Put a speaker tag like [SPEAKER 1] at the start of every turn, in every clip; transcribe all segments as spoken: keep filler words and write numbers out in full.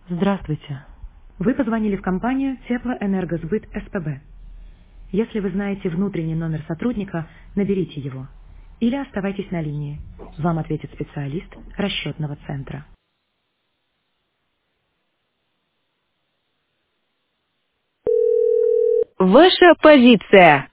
[SPEAKER 1] Здравствуйте. Вы позвонили в компанию Теплоэнергосбыт СПБ. Если вы знаете внутренний номер сотрудника, наберите его. Или оставайтесь на линии. Вам ответит специалист расчетного центра. Ваша позиция.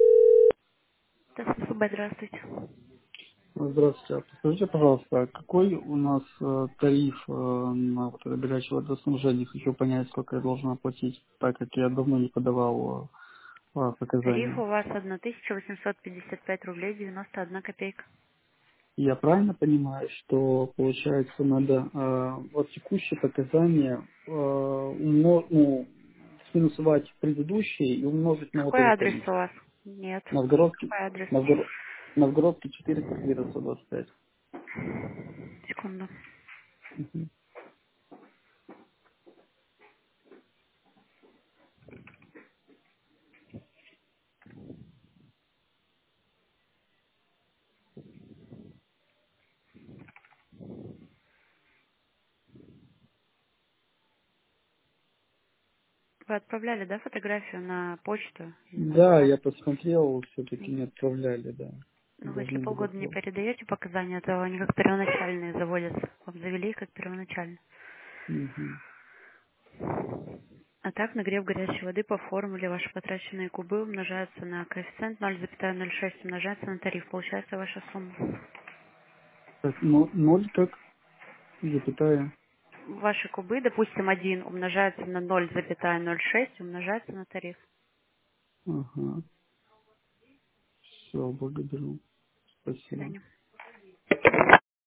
[SPEAKER 1] СПБ, здравствуйте.
[SPEAKER 2] Здравствуйте. А Подскажите, пожалуйста, а какой у нас э, тариф э, на вот это горячее водоснабжение? Хочу понять, сколько я должен оплатить, так как я давно не подавал э, э,
[SPEAKER 1] Тариф
[SPEAKER 2] показания.
[SPEAKER 1] у вас тысяча восемьсот пятьдесят пять рублей девяносто одна копейка.
[SPEAKER 2] Я правильно понимаю, что получается надо э, вот текущие показания э, умно- ну, сминусовать предыдущие и умножить на вот
[SPEAKER 1] Какой
[SPEAKER 2] этот
[SPEAKER 1] адрес
[SPEAKER 2] тариф?
[SPEAKER 1] у вас? Нет.
[SPEAKER 2] Новгородский,
[SPEAKER 1] Какой адрес?
[SPEAKER 2] Новгород, Новгородский четыре, квартира сто двадцать пять.
[SPEAKER 1] Секунду.
[SPEAKER 2] Мгм.
[SPEAKER 1] Вы отправляли, да, фотографию на почту или на
[SPEAKER 2] Да,
[SPEAKER 1] WhatsApp?
[SPEAKER 2] я посмотрел, все-таки не
[SPEAKER 1] Мгм.
[SPEAKER 2] отправляли, да.
[SPEAKER 1] Ну, вы если
[SPEAKER 2] Должны были
[SPEAKER 1] полгода не
[SPEAKER 2] отправить.
[SPEAKER 1] передаете показания, то они как первоначальные заводятся. Вам завели их как первоначально.
[SPEAKER 2] Мгм.
[SPEAKER 1] А так, нагрев горячей воды по формуле ваши потраченные кубы умножаются на коэффициент ноль целых ноль шесть умножается на тариф. Получается ваша сумма.
[SPEAKER 2] Так, но- ноль как, запятая.
[SPEAKER 1] Ваши кубы, допустим, один умножается на ноль целых ноль шесть умножается на тариф.
[SPEAKER 2] Ага. Все, благодарю.
[SPEAKER 1] До
[SPEAKER 2] Спасибо.
[SPEAKER 1] свидания.